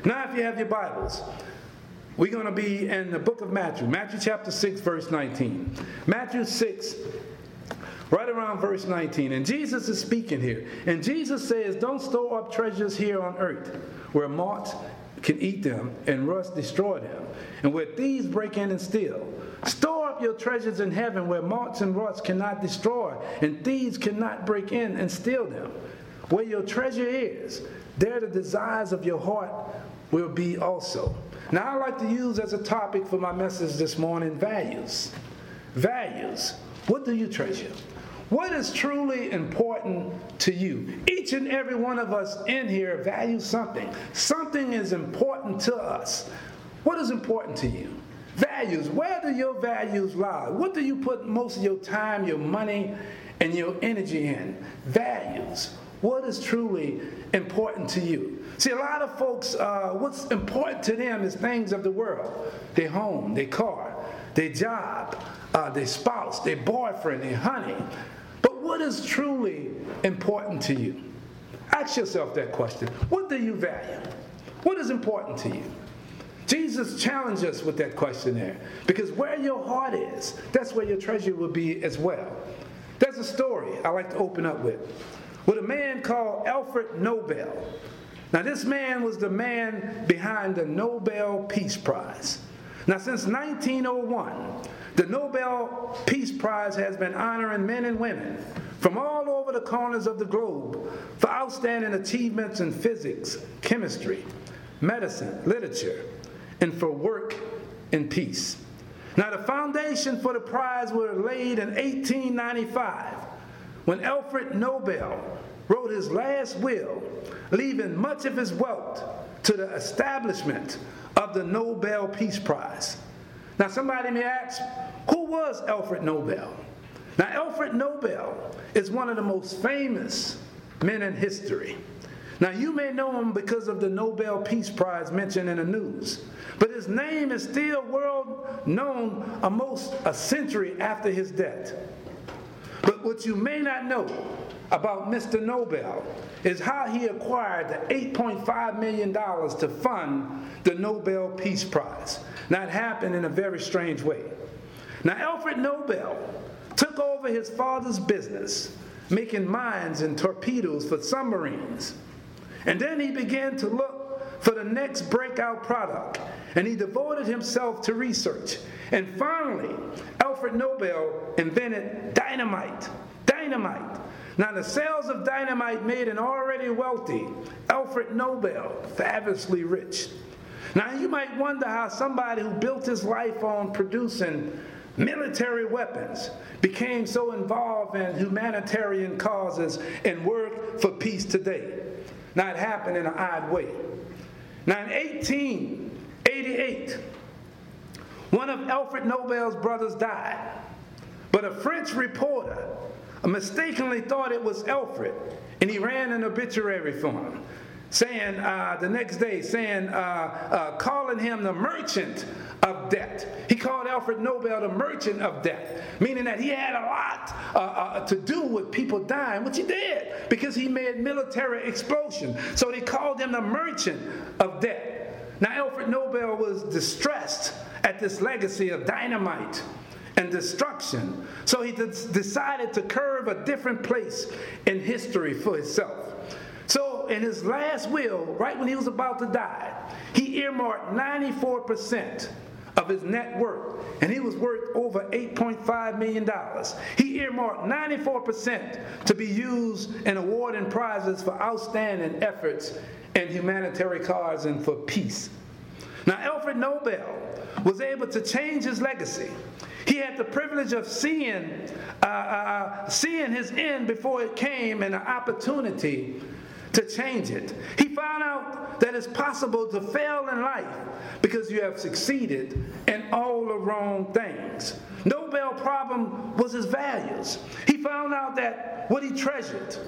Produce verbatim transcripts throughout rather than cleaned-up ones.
Now, if you have your Bibles, we're going to be in the book of Matthew, Matthew chapter six, verse nineteen. Matthew six, right around verse nineteen. And Jesus is speaking here. And Jesus says, don't store up treasures here on earth, where moths can eat them and rust destroy them, and where thieves break in and steal. Store up your treasures in heaven, where moths and rust cannot destroy, and thieves cannot break in and steal them. Where your treasure is, there the desires of your heart will be also. Now, I'd like to use as a topic for my message this morning, values. Values. What do you treasure? What is truly important to you? Each and every one of us in here values something. Something is important to us. What is important to you? Values. Where do your values lie? What do you put most of your time, your money, and your energy in? Values. What is truly important to you? See, a lot of folks, uh, what's important to them is things of the world. Their home, their car, their job, uh, their spouse, their boyfriend, their honey. But what is truly important to you? Ask yourself that question. What do you value? What is important to you? Jesus challenged us with that question there, because where your heart is, that's where your treasure will be as well. There's a story I like to open up with, with a man called Alfred Nobel. Now, this man was the man behind the Nobel Peace Prize. Now, since nineteen oh one, the Nobel Peace Prize has been honoring men and women from all over the corners of the globe for outstanding achievements in physics, chemistry, medicine, literature, and for work in peace. Now, the foundation for the prize was laid in eighteen ninety-five, when Alfred Nobel wrote his last will, leaving much of his wealth to the establishment of the Nobel Peace Prize. Now, somebody may ask, who was Alfred Nobel? Now, Alfred Nobel is one of the most famous men in history. Now, you may know him because of the Nobel Peace Prize mentioned in the news, but his name is still world known almost a century after his death. But what you may not know about Mister Nobel is how he acquired the eight point five million dollars to fund the Nobel Peace Prize. Now, it happened in a very strange way. Now, Alfred Nobel took over his father's business, making mines and torpedoes for submarines. And then he began to look for the next breakout product, and he devoted himself to research. And finally, Alfred Nobel invented dynamite. Dynamite. Now, the sales of dynamite made an already wealthy Alfred Nobel fabulously rich. Now, you might wonder how somebody who built his life on producing military weapons became so involved in humanitarian causes and work for peace today. Now, it happened in an odd way. Now, in eighteen eighty-eight, one of Alfred Nobel's brothers died, but a French reporter mistakenly thought it was Alfred, and he ran an obituary for him, saying uh, the next day, saying, uh, uh, calling him the merchant of death. He called Alfred Nobel the merchant of death, meaning that he had a lot uh, uh, to do with people dying, which he did, because he made military explosions. So they called him the merchant of death. Now, Alfred Nobel was distressed at this legacy of dynamite and destruction. So he d- decided to carve a different place in history for himself. So in his last will, right when he was about to die, he earmarked ninety-four percent of his net worth, and he was worth over eight point five million dollars. He earmarked ninety-four percent to be used in awarding prizes for outstanding efforts in humanitarian cause and for peace. Now, Alfred Nobel was able to change his legacy. He had the privilege of seeing, uh, uh, seeing his end before it came, and an opportunity to change it. He found out that it's possible to fail in life because you have succeeded in all the wrong things. Nobel's problem was his values. He found out that what he treasured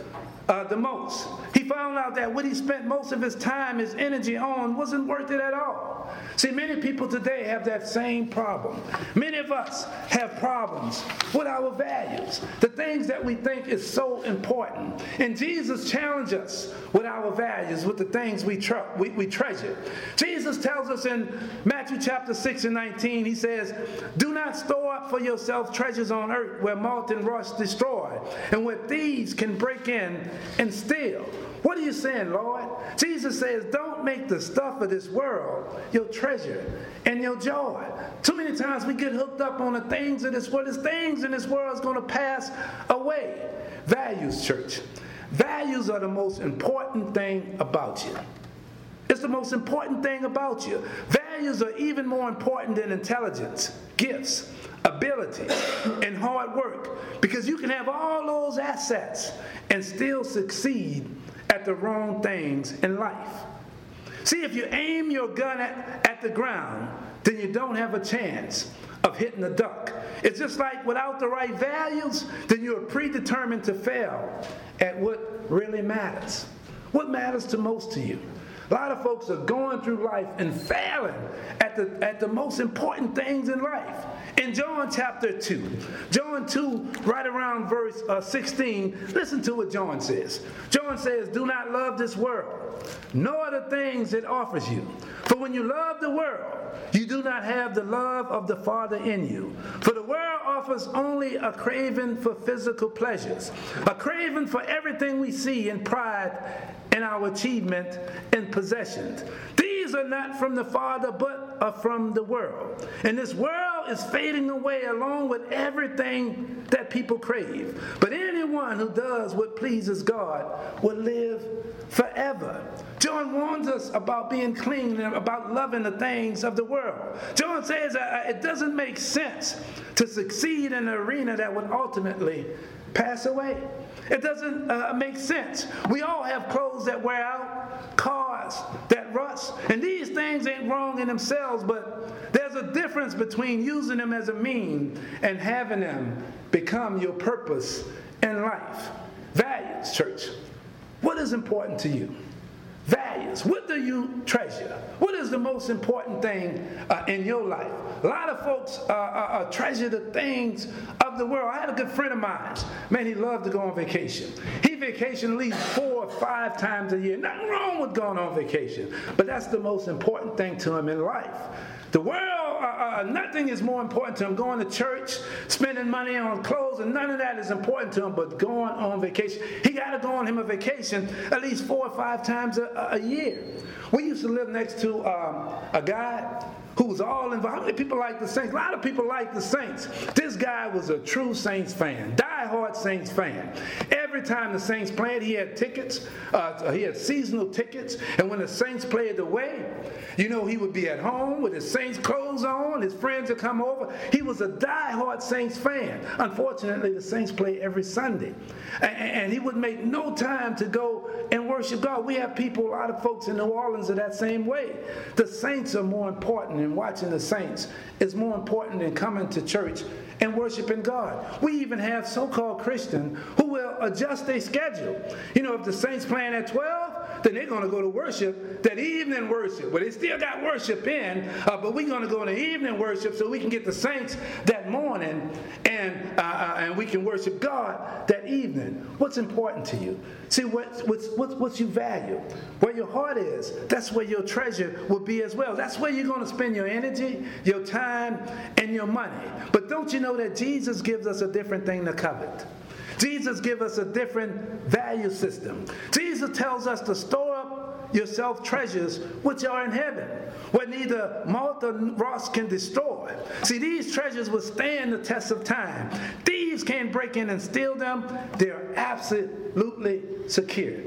uh, the most. He found out that what he spent most of his time, his energy on, wasn't worth it at all. See, many people today have that same problem. Many of us have problems with our values, the things that we think is so important. And Jesus challenged us with our values, with the things we, tr- we, we treasure. Jesus tells us in Matthew chapter six and nineteen, he says, "Do not store up for yourself treasures on earth where moth and rust destroy, and where thieves can break in and steal." What are you saying, Lord? Jesus says, don't make the stuff of this world your treasure and your joy. Too many times we get hooked up on the things of this world. There's things in this world is going to pass away. Values, church. Values are the most important thing about you. It's the most important thing about you. Values are even more important than intelligence, gifts, abilities, and hard work, because you can have all those assets and still succeed at the wrong things in life. See, if you aim your gun at, at the ground, then you don't have a chance of hitting the duck. It's just like without the right values, then you're predetermined to fail at what really matters. What matters to most to you? A lot of folks are going through life and failing at the, at the most important things in life. In John chapter two, John two, right around verse uh, sixteen, listen to what John says. John says, "Do not love this world, nor the things it offers you. For when you love the world, you do not have the love of the Father in you. For the world offers only a craving for physical pleasures, a craving for everything we see in pride in our achievement and possessions. These are not from the Father, but are from the world. And this world is fading away along with everything that people crave. But anyone who does what pleases God will live forever." John warns us about being clean and about loving the things of the world. John says uh, it doesn't make sense to succeed in an arena that would ultimately pass away. It doesn't uh, make sense. We all have clothes that wear out, cars that rust, and these things ain't wrong in themselves, but there's a difference between using them as a mean and having them become your purpose in life. Values, church. What is important to you? Values. What do you treasure? What is the most important thing uh, in your life? A lot of folks uh, uh, uh, treasure the things of the world. I had a good friend of mine. Man, he loved to go on vacation. He vacationed at least four or five times a year. Nothing wrong with going on vacation, but that's the most important thing to him in life. The world, uh, uh, nothing is more important to him. Going to church, spending money on clothes, and none of that is important to him, but going on vacation. He got to go on him a vacation at least four or five times a, a year. We used to live next to um, a guy who was all involved. How many people like the Saints? A lot of people like the Saints. This guy was a true Saints fan, die-hard Saints fan. Every time the Saints played, he had tickets. Uh, he had seasonal tickets. And when the Saints played away, you know, he would be at home with his Saints clothes on. His friends would come over. He was a die-hard Saints fan. Unfortunately, the Saints play every Sunday. And, and he would make no time to go and worship God. We have people, a lot of folks in New Orleans are that same way. The Saints are more important, and watching the Saints is more important than coming to church and worshiping God. We even have so-called Christians who will adjust their schedule. You know, if the Saints playing at twelve, then they're going to go to worship, that evening worship. Well, they still got worship in, uh, but we're going to go to evening worship so we can get the Saints that morning, and uh, uh, and we can worship God that evening. What's important to you? See, what, what's, what, what you value, where your heart is, that's where your treasure will be as well. That's where you're going to spend your energy, your time, and your money. But don't you know that Jesus gives us a different thing to covet? Jesus gives us a different value system. Jesus tells us to store up yourself treasures which are in heaven, where neither moth or rust can destroy. See, these treasures will stand the test of time. Thieves can't break in and steal them. They're absolutely secure.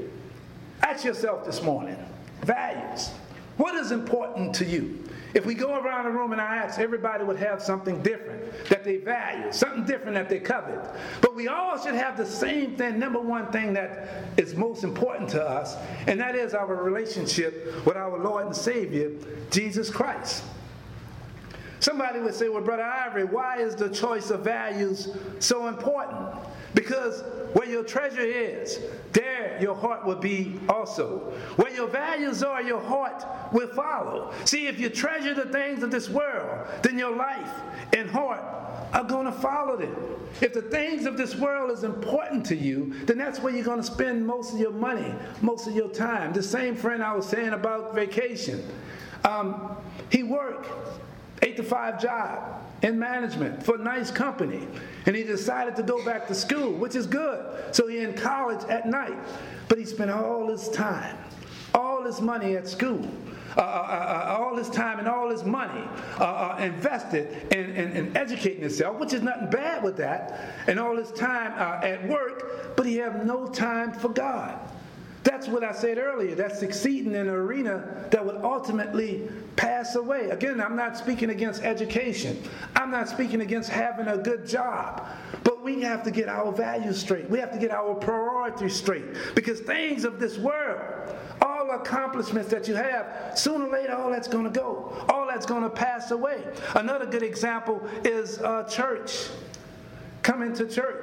Ask yourself this morning, values. What is important to you? If we go around the room and I ask, everybody would have something different that they value, something different that they covet. But we all should have the same thing, number one thing that is most important to us, and that is our relationship with our Lord and Savior, Jesus Christ. Somebody would say, well, Brother Ivory, why is the choice of values so important? Because where your treasure is, there your heart will be also. Where your values are, your heart will follow. See, if you treasure the things of this world, then your life and heart are going to follow them. If the things of this world is important to you, then that's where you're going to spend most of your money, most of your time. The same friend I was saying about vacation. Um, he worked eight to five job in management for a nice company, and he decided to go back to school, which is good. So he's in college at night, but he spent all his time, all his money at school. Uh, uh, uh, all his time and all his money uh, uh, invested in, in, in educating himself, which is nothing bad with that, and all his time uh, at work, but he have no time for God. That's what I said earlier. That's succeeding in an arena that would ultimately pass away. Again, I'm not speaking against education. I'm not speaking against having a good job. But we have to get our values straight. We have to get our priorities straight. Because things of this world, all accomplishments that you have, sooner or later, all that's going to go. All that's going to pass away. Another good example is uh, church. Coming to church.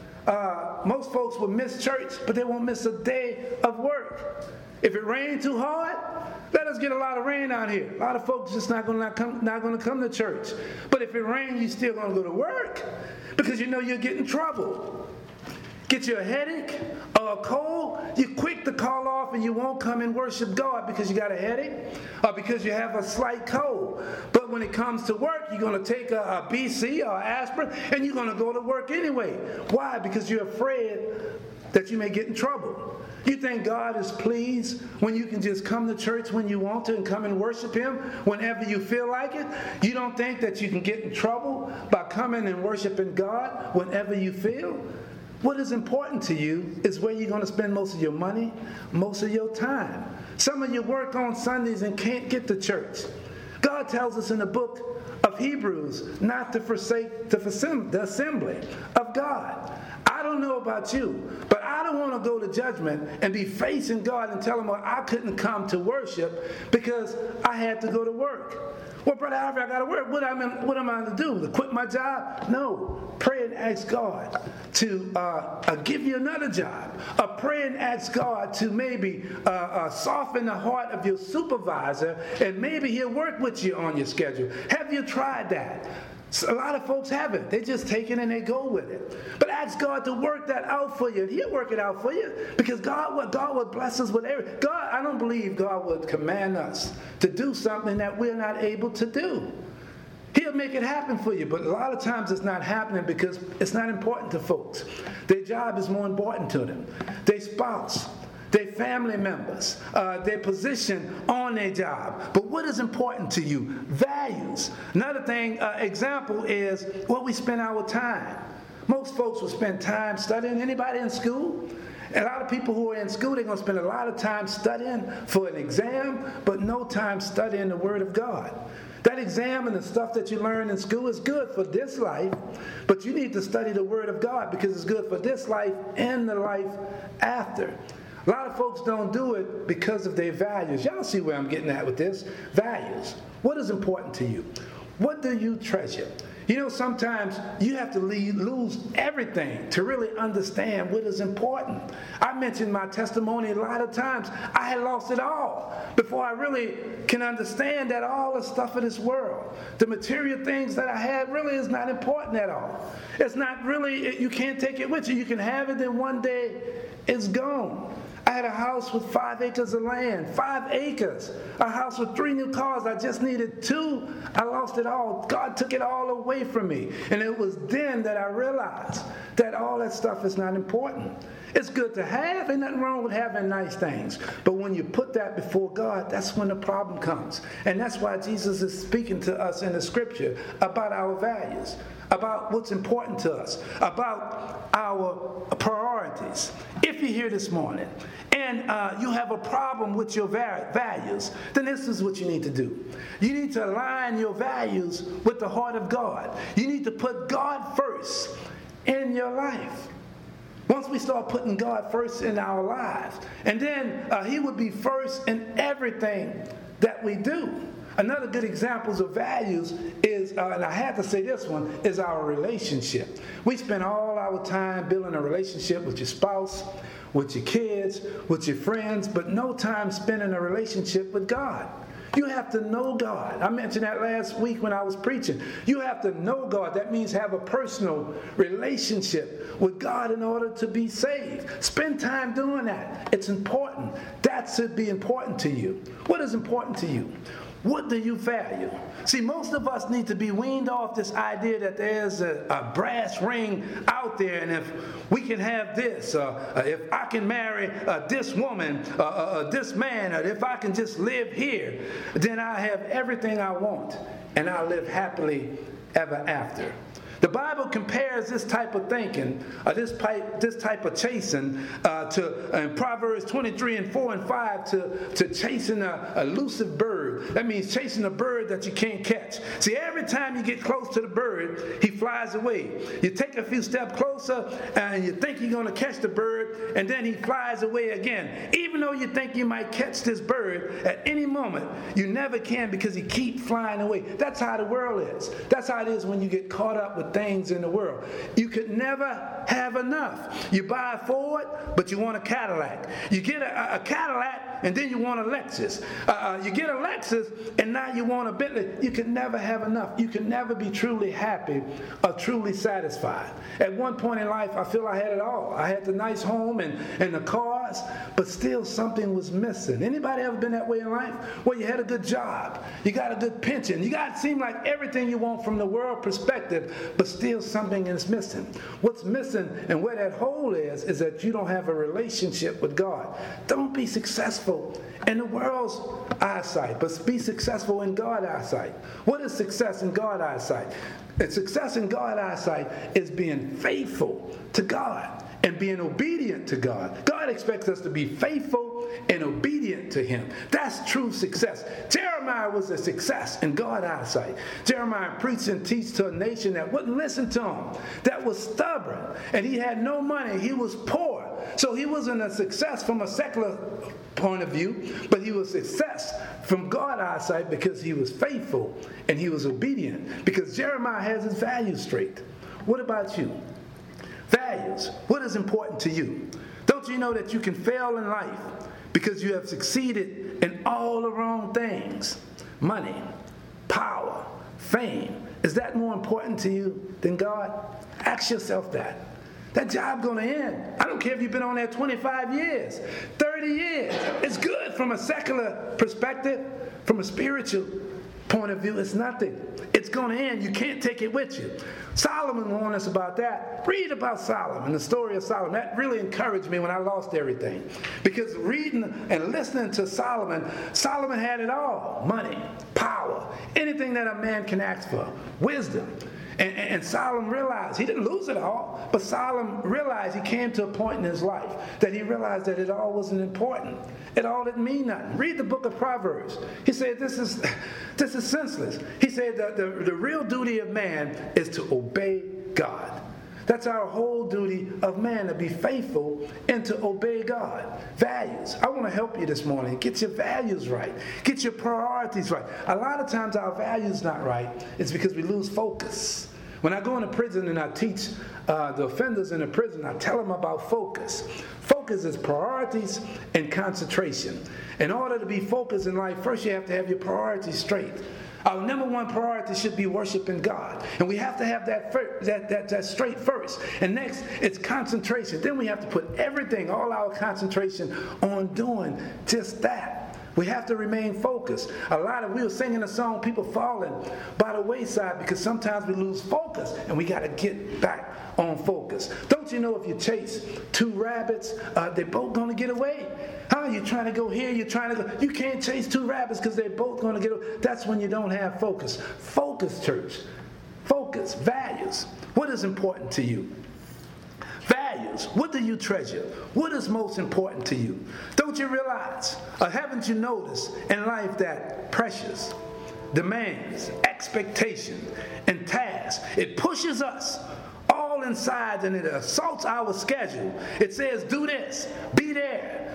Uh, most folks will miss church, but they won't miss a day of work. If it rained too hard, let us get a lot of rain out here. A lot of folks just not going to come, not going to come to church. But if it rains, you're still going to go to work because you know you'll get in trouble. Get you a headache or a cold, you're quick to call off and you won't come and worship God because you got a headache or because you have a slight cold. But when it comes to work, you're going to take a, a B C or aspirin and you're going to go to work anyway. Why? Because you're afraid that you may get in trouble. You think God is pleased when you can just come to church when you want to and come and worship Him whenever you feel like it? You don't think that you can get in trouble by coming and worshiping God whenever you feel? What is important to you is where you're going to spend most of your money, most of your time. Some of you work on Sundays and can't get to church. God tells us in the book of Hebrews not to forsake the assembly of God. I don't know about you, but I don't want to go to judgment and be facing God and tell Him, well, I couldn't come to worship because I had to go to work. Well, Brother Alfred, I got to work. What am, I, what am I to do? To quit my job? No. Pray and ask God to uh, uh, give you another job. Uh, pray and ask God to maybe uh, uh, soften the heart of your supervisor, and maybe He'll work with you on your schedule. Have you tried that? A lot of folks haven't. They just take it and they go with it. But ask God to work that out for you. He'll work it out for you because God will, God will bless us with everything. God, I don't believe God would command us to do something that we're not able to do. He'll make it happen for you, but a lot of times it's not happening because it's not important to folks. Their job is more important to them. Their spouse, their family members, uh, their position on their job. But what is important to you? Values. Another thing, uh, example is what we spend our time. Most folks will spend time studying. Anybody in school? A lot of people who are in school, they're going to spend a lot of time studying for an exam, but no time studying the Word of God. That exam and the stuff that you learn in school is good for this life, but you need to study the Word of God because it's good for this life and the life after. A lot of folks don't do it because of their values. Y'all see where I'm getting at with this? Values. What is important to you? What do you treasure? You know, sometimes you have to leave, lose everything to really understand what is important. I mentioned my testimony a lot of times. I had lost it all before I really can understand that all the stuff of this world, the material things that I had really is not important at all. It's not really, you can't take it with you. You can have it, then one day it's gone. I had a house with five acres of land, five acres, a house with three new cars. I just needed two. I lost it all. God took it all away from me. And it was then that I realized that all that stuff is not important. It's good to have. Ain't nothing wrong with having nice things. But when you put that before God, that's when the problem comes. And that's why Jesus is speaking to us in the scripture about our values, about what's important to us, about our priorities. If you're here this morning and uh, you have a problem with your values, then this is what you need to do. You need to align your values with the heart of God. You need to put God first in your life. Once we start putting God first in our lives, and then uh, He would be first in everything that we do. Another good examples of values is, uh, and I had to say this one, is our relationship. We spend all our time building a relationship with your spouse, with your kids, with your friends, but no time spending a relationship with God. You have to know God. I mentioned that last week when I was preaching. You have to know God. That means have a personal relationship with God in order to be saved. Spend time doing that. It's important. That should be important to you. What is important to you? What do you value? See, most of us need to be weaned off this idea that there's a, a brass ring out there, and if we can have this, uh, uh, if I can marry uh, this woman, uh, uh, this man, or if I can just live here, then I have everything I want, and I'll live happily ever after. The Bible compares this type of thinking, uh, this, type, this type of chasing, uh, to in Proverbs twenty-three and four and five to, to chasing a elusive bird. That means chasing a bird that you can't catch. See, every time you get close to the bird, he flies away. You take a few steps closer, and you think you're going to catch the bird, and then he flies away again. Even though you think you might catch this bird at any moment, you never can because he keeps flying away. That's how the world is. That's how it is when you get caught up with things in the world. You could never have enough. You buy a Ford, but you want a Cadillac. You get a, a Cadillac, and then you want a Lexus. Uh, uh, you get a Lexus, and now you want a Bentley. You can never have enough. You can never be truly happy or truly satisfied. At one point in life, I feel I had it all. I had the nice home and, and the cars, but still something was missing. Anybody ever been that way in life? Well, you had a good job. You got a good pension. You got it seem like everything you want from the world perspective, but still something is missing. What's missing and where that hole is, is that you don't have a relationship with God. Don't be successful in the world's eyesight, but be successful in God's eyesight. What is success in God's eyesight? And success in God's eyesight is being faithful to God and being obedient to God. God expects us to be faithful and obedient to Him. That's true success. Jeremiah was a success in God's eyesight. Jeremiah preached and teached to a nation that wouldn't listen to him, that was stubborn, and he had no money. He was poor. So he wasn't a success from a secular point of view, but he was a success from God's eyesight because he was faithful and he was obedient, because Jeremiah has his values straight. What about you? Values. What is important to you? Don't you know that you can fail in life because you have succeeded in all the wrong things? Money, power, fame. Is that more important to you than God? Ask yourself that. That job going to end. I don't care if you've been on there twenty-five years, thirty years. It's good from a secular perspective. From a spiritual point of view, it's nothing. It's going to end. You can't take it with you. Solomon warned us about that. Read about Solomon, the story of Solomon. That really encouraged me when I lost everything. Because reading and listening to Solomon, Solomon had it all. Money, power, anything that a man can ask for. Wisdom. And, and, and Solomon realized, he didn't lose it all, but Solomon realized, he came to a point in his life that he realized that it all wasn't important. It all didn't mean nothing. Read the book of Proverbs. He said, this is this is senseless. He said that the, the real duty of man is to obey God. That's our whole duty of man, to be faithful and to obey God. Values. I want to help you this morning. Get your values right. Get your priorities right. A lot of times our values not right. It's because we lose focus. When I go into prison and I teach uh, the offenders in the prison, I tell them about focus. Focus is priorities and concentration. In order to be focused in life, first you have to have your priorities straight. Our number one priority should be worshiping God. And we have to have that, fir- that, that, that straight first. And next, it's concentration. Then we have to put everything, all our concentration on doing just that. We have to remain focused. A lot of, we were singing a song, people falling by the wayside because sometimes we lose focus and we got to get back on focus. Don't you know if you chase two rabbits, uh, they're both going to get away? Huh? You're trying to go here, you're trying to go. You can't chase two rabbits because they're both going to get away. That's when you don't have focus. Focus, church. Focus, values. What is important to you? Values. What do you treasure? What is most important to you? Don't you realize, or haven't you noticed in life that pressures, demands, expectation, and tasks, it pushes us all inside and it assaults our schedule. It says, do this, be there,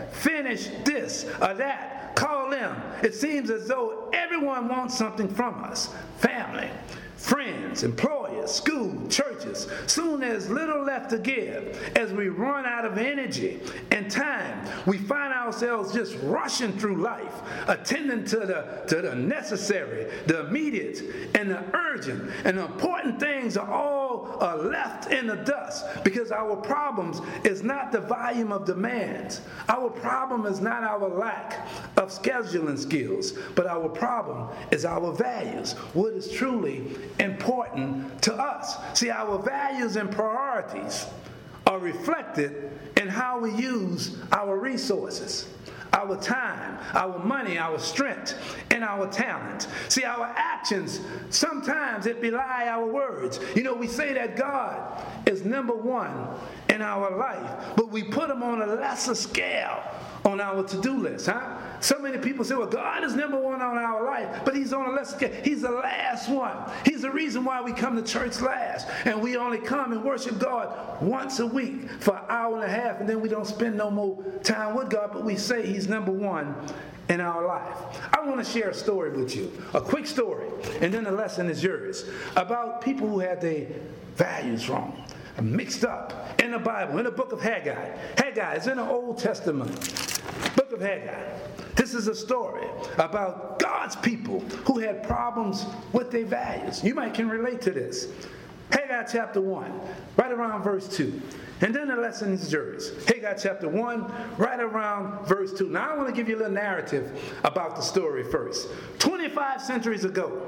finish this or that, call them. It seems as though everyone wants something from us. Family, friends, employers, school, churches. Soon there's little left to give. As we run out of energy and time, we find ourselves just rushing through life, attending to the, to the necessary, the immediate, and the urgent. And the important things are all uh, left in the dust, because our problems is not the volume of demands. Our problem is not our lack of scheduling skills, but our problem is our values. What is truly important to us. See, our values and priorities are reflected in how we use our resources, our time, our money, our strength, and our talent. See, our actions, sometimes it belie our words. You know, we say that God is number one in our life, but we put him on a lesser scale on our to-do list, huh? So many people say, well, God is number one on our life, but he's on a lesser scale. He's the last one. He's the reason why we come to church last. And we only come and worship God once a week for an hour and a half, and then we don't spend no more time with God, but we say he's number one in our life. I want to share a story with you, a quick story, and then the lesson is yours, about people who had their values wrong, mixed up in the Bible, in the book of Haggai. Haggai is in the Old Testament, book of Haggai. This is a story about God's people who had problems with their values. You might can relate to this. Haggai chapter one, right around verse two. And then the lesson is yours. Haggai chapter one, right around verse two. Now I want to give you a little narrative about the story first. twenty-five centuries ago,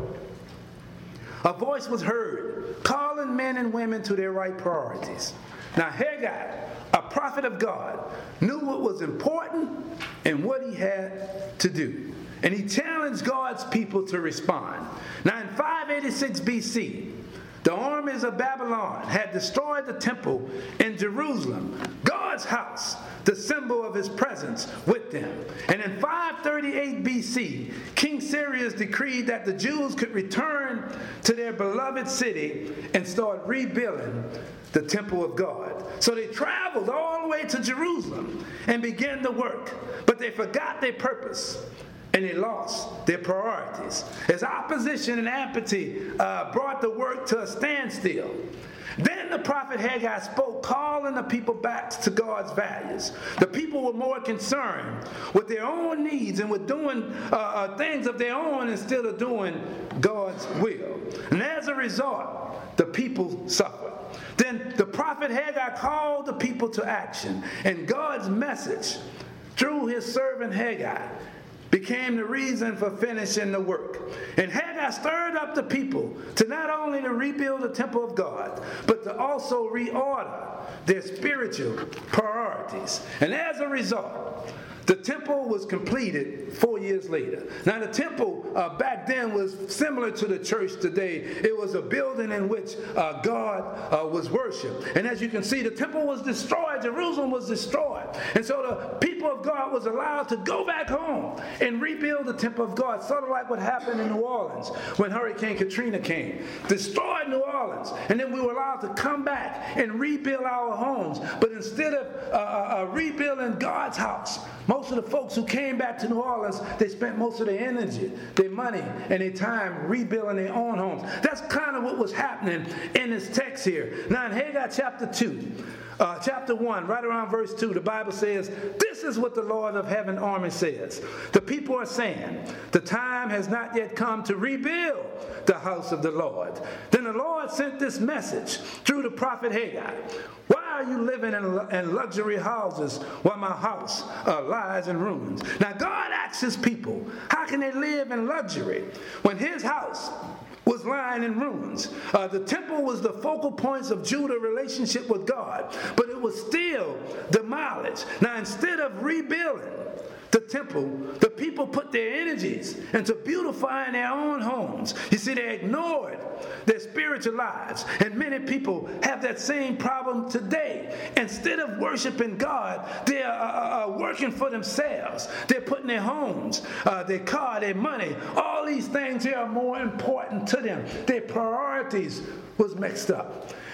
a voice was heard calling men and women to their right priorities. Now Haggai, a prophet of God, knew what was important and what he had to do. And he challenged God's people to respond. Now in five eighty-six B C, the armies of Babylon had destroyed the temple in Jerusalem, God's house, the symbol of his presence with them. And in five thirty-eight B C, King Cyrus decreed that the Jews could return to their beloved city and start rebuilding the temple of God. So they traveled all the way to Jerusalem and began the work, but they forgot their purpose. And they lost their priorities. As opposition and apathy uh, brought the work to a standstill. Then the prophet Haggai spoke, calling the people back to God's values. The people were more concerned with their own needs and with doing uh, uh, things of their own instead of doing God's will. And as a result, the people suffered. Then the prophet Haggai called the people to action. And God's message, through his servant Haggai, became the reason for finishing the work. And Haggai stirred up the people to not only to rebuild the temple of God, but to also reorder their spiritual priorities. And as a result, the temple was completed four years later. Now the temple uh, back then was similar to the church today. It was a building in which uh, God uh, was worshipped. And as you can see, the temple was destroyed. Jerusalem was destroyed. And so the people of God was allowed to go back home and rebuild the temple of God, sort of like what happened in New Orleans when Hurricane Katrina came. Destroyed New Orleans. And then we were allowed to come back and rebuild our homes. But instead of uh, uh, rebuilding God's house, most of the folks who came back to New Orleans, they spent most of their energy, their money, and their time rebuilding their own homes. That's kind of what was happening in this text here. Now in Haggai chapter two, uh, chapter one, right around verse two, the Bible says, this is what the Lord of heaven army says. The people are saying, the time has not yet come to rebuild the house of the Lord. Then the Lord sent this message through the prophet Haggai. Why are you living in, in luxury houses while my house uh, lies in ruins? Now God asks his people, how can they live in luxury when his house was lying in ruins? Uh, the temple was the focal points of Judah's relationship with God, but it was still demolished. Now instead of rebuilding the temple, the people put their energies into beautifying their own homes. You see, they ignored their spiritual lives. And many people have that same problem today. Instead of worshiping God, they're uh, uh, working for themselves. They're putting their homes, uh, their car, their money, all these things here are more important to them. Their priorities was mixed up.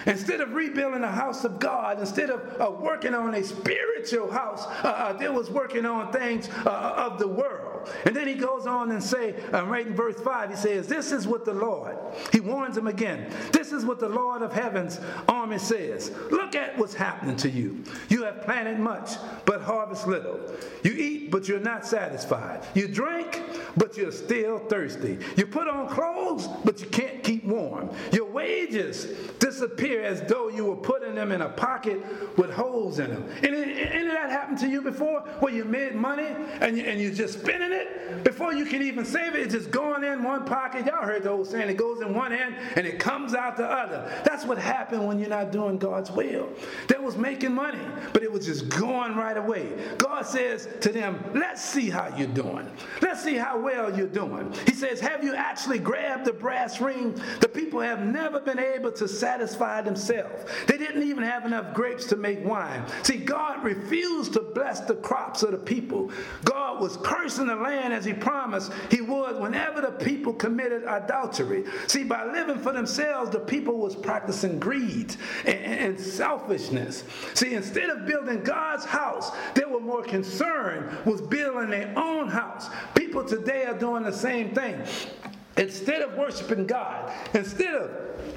Instead of rebuilding the house of God, instead of uh, working on a spiritual house, uh, uh, they was working on things uh, of the world. And then he goes on and say, uh, right in verse five, he says, this is what the Lord, he warns them again, this is what the Lord of heaven's army says. Look at what's happening to you. You have planted much, but harvest little. You eat, but you're not satisfied. You drink, but you're still thirsty. You put on clothes, but you can't keep warm. Your wages disappear as though you were putting them in a pocket with holes in them. And any of that happened to you before, where you made money and, you, and you're just spending it? Before you can even save it, it's just going in one pocket. Y'all heard the old saying, it goes in one end and it comes out the other. That's what happened when you're not doing God's will. They was making money, but it was just going right away. God says to them, let's see how you're doing. Let's see how well you're doing. He says, have you actually grabbed the brass ring? The people have never been able to satisfy themselves. They didn't even have enough grapes to make wine. See, God refused to bless the crops of the people. God was cursing the land as he promised he would whenever the people committed adultery. See, by living for themselves, the people was practicing greed and, and selfishness. See, instead of building God's house, they were more concerned with building their own house. People today are doing the same thing. Instead of worshiping God, instead of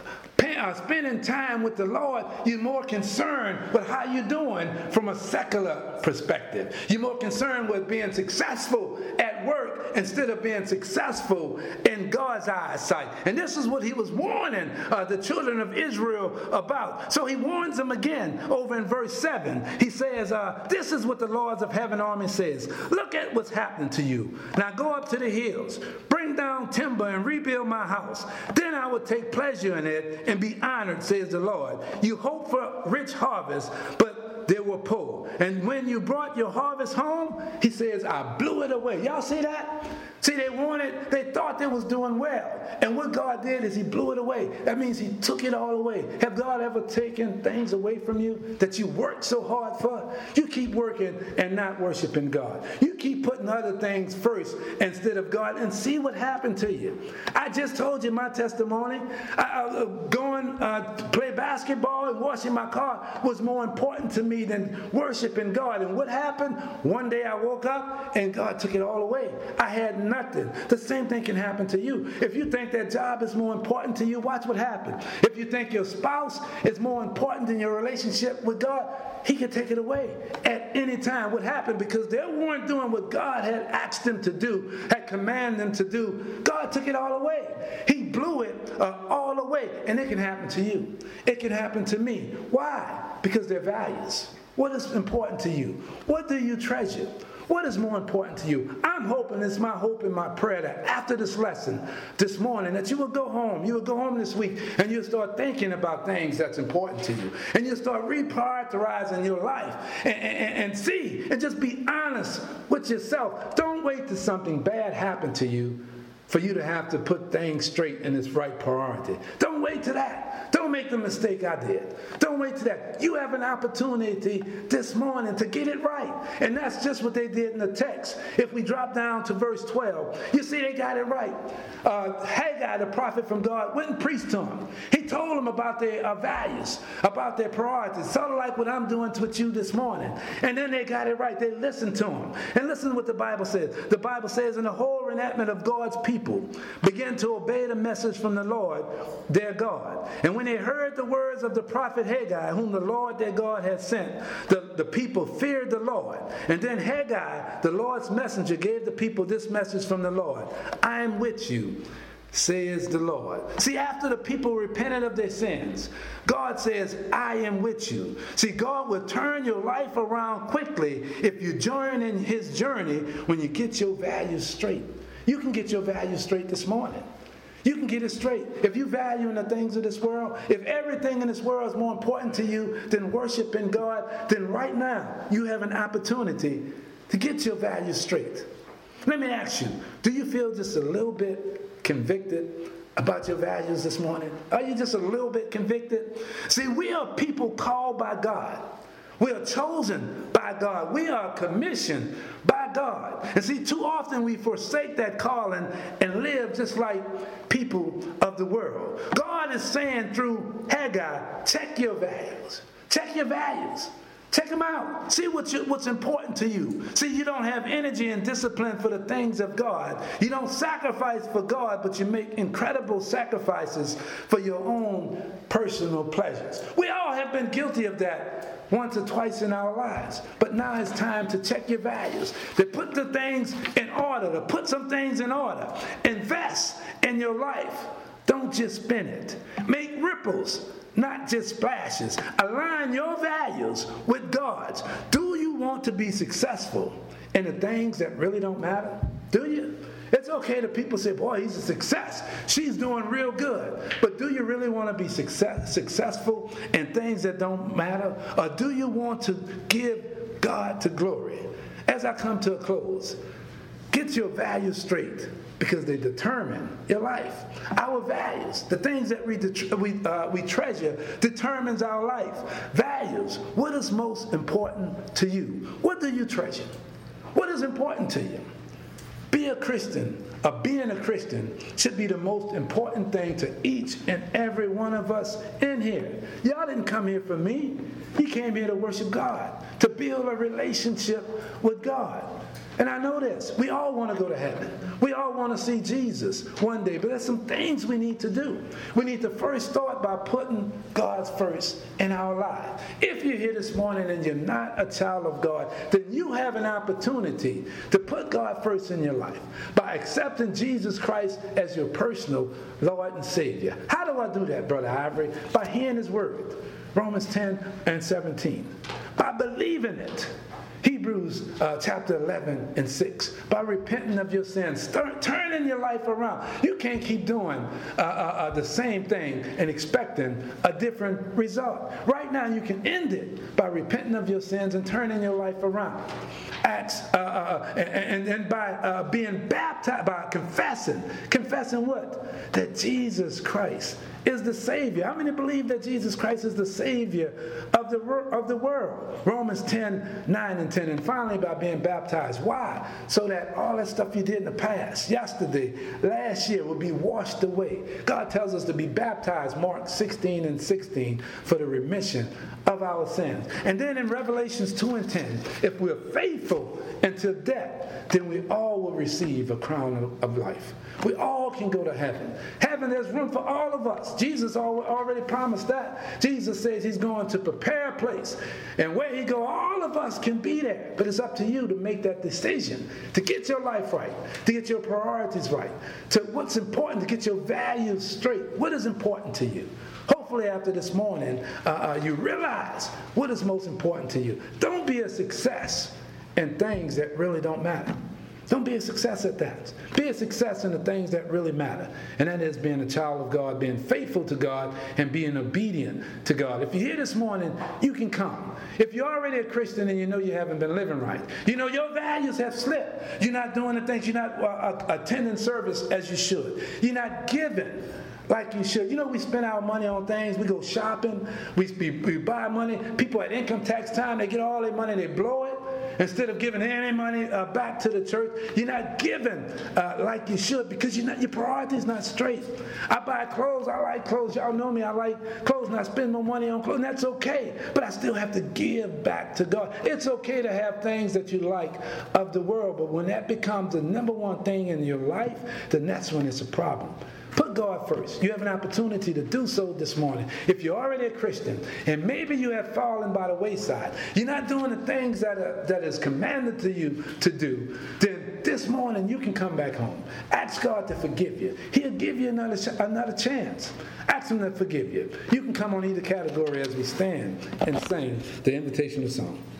Uh, spending time with the Lord, you're more concerned with how you're doing from a secular perspective. You're more concerned with being successful at work instead of being successful in God's eyesight. And this is what he was warning uh, the children of Israel about. So he warns them again over in verse seven. He says, uh, this is what the Lord of heaven army says. Look at what's happening to you. Now go up to the hills, bring down timber and rebuild my house. Then I will take pleasure in it and be honored, says the Lord. You hope for rich harvest, but they were poor. And when you brought your harvest home, he says, I blew it away. Y'all see that? See, they wanted, they thought they was doing well. And what God did is he blew it away. That means he took it all away. Have God ever taken things away from you that you worked so hard for? You keep working and not worshiping God. You keep putting other things first instead of God, and see what happened to you. I just told you my testimony. I, I, going uh, to play basketball and washing my car was more important to me than worshiping God. And what happened? One day I woke up and God took it all away. I had nothing. The same thing can happen to you. If you think that job is more important to you, watch what happens. If you think your spouse is more important than your relationship with God, he can take it away at any time. What happened? Because they weren't doing what God had asked them to do, had commanded them to do. God took it all away. He blew it uh, all away. And it can happen to you. It can happen to me. Why? Because they're values. What is important to you? What do you treasure? What is more important to you? I'm hoping, it's my hope and my prayer that after this lesson this morning, that you will go home, you will go home this week, and you'll start thinking about things that's important to you. And you'll start reprioritizing your life and, and, and see, and just be honest with yourself. Don't wait till something bad happens to you for you to have to put things straight in its right priority. Don't wait till that. Don't make the mistake I did. Don't wait till that. You have an opportunity this morning to get it right. And that's just what they did in the text. If we drop down to verse twelve, you see they got it right. Uh, Haggai, the prophet from God, went and preached to them. He told them about their uh, values, about their priorities, sort of like what I'm doing with you this morning. And then they got it right. They listened to him. And listen to what the Bible says. The Bible says, and the whole enactment of God's people began to obey the message from the Lord, their God. And when they heard the words of the prophet Haggai, whom the Lord their God had sent, the, the people feared the Lord. And then Haggai, the Lord's messenger, gave the people this message from the Lord. I am with you, says the Lord. See, after the people repented of their sins, God says, I am with you. See, God will turn your life around quickly if you join in his journey when you get your values straight. You can get your values straight this morning. You can get it straight. If you value in the things of this world, if everything in this world is more important to you than worshiping God, then right now you have an opportunity to get your values straight. Let me ask you, do you feel just a little bit convicted about your values this morning? Are you just a little bit convicted? See, we are people called by God. We are chosen by God. We are commissioned by by God. And see, too often we forsake that calling and live just like people of the world. God is saying through Haggai, check your values. Check your values. Check them out. See what you, what's important to you. See, you don't have energy and discipline for the things of God. You don't sacrifice for God, but you make incredible sacrifices for your own personal pleasures. We all have been guilty of that once or twice in our lives. But now it's time to check your values, to put the things in order, to put some things in order. Invest in your life. Don't just spend it. Make ripples, not just splashes. Align your values with God's. Do you want to be successful in the things that really don't matter? Do you? It's okay that people say, boy, he's a success. She's doing real good. But do you really want to be success, successful in things that don't matter? Or do you want to give God to glory? As I come to a close, get your values straight, because they determine your life. Our values, the things that we we, uh, we treasure, determines our life. Values, what is most important to you? What do you treasure? What is important to you? Be a Christian, or being a Christian should be the most important thing to each and every one of us in here. Y'all didn't come here for me. You came here to worship God, to build a relationship with God. And I know this, we all want to go to heaven. We all want to see Jesus one day, but there's some things we need to do. We need to first start by putting God first in our lives. If you're here this morning and you're not a child of God, then you have an opportunity to put God first in your life by accepting Jesus Christ as your personal Lord and Savior. How do I do that, Brother Ivory? By hearing His word, Romans ten and seventeen. By believing it. Hebrews uh, chapter eleven and six. By repenting of your sins, start turning your life around. You can't keep doing uh, uh, uh, the same thing and expecting a different result. Right now, you can end it by repenting of your sins and turning your life around. Acts, uh, uh, and then by uh, being baptized, by confessing, confessing what? That Jesus Christ is the Savior. How many believe that Jesus Christ is the Savior of the, of the world? Romans ten, nine and ten. And finally, by being baptized. Why? So that all that stuff you did in the past, yesterday, last year, will be washed away. God tells us to be baptized, Mark sixteen and sixteen, for the remission of our sins. And then in Revelations two and ten, if we're faithful until death, then we all will receive a crown of, of life. We all can go to heaven. Heaven, there's room for all of us. Jesus already promised that. Jesus says He's going to prepare a place. And where He go, all of us can be there. But it's up to you to make that decision, to get your life right, to get your priorities right, to what's important, to get your values straight. What is important to you? Hopefully after this morning, uh, uh, you realize what is most important to you. Don't be a success in things that really don't matter. Don't be a success at that. Be a success in the things that really matter. And that is being a child of God, being faithful to God, and being obedient to God. If you're here this morning, you can come. If you're already a Christian and you know you haven't been living right, you know your values have slipped. You're not doing the things, you're not uh, attending service as you should. You're not giving like you should. You know, we spend our money on things. We go shopping. We, we, we buy money. People at income tax time, they get all their money, they blow it. Instead of giving any money uh, back to the church, you're not giving uh, like you should because you're not, your priority's not straight. I buy clothes. I like clothes. Y'all know me. I like clothes, and I spend my money on clothes, and that's okay. But I still have to give back to God. It's okay to have things that you like of the world, but when that becomes the number one thing in your life, then that's when it's a problem. Put God first. You have an opportunity to do so this morning. If you're already a Christian and maybe you have fallen by the wayside, you're not doing the things that are, that is commanded to you to do, then this morning you can come back home. Ask God to forgive you. He'll give you another, another chance. Ask Him to forgive you. You can come on either category as we stand and sing the invitational song.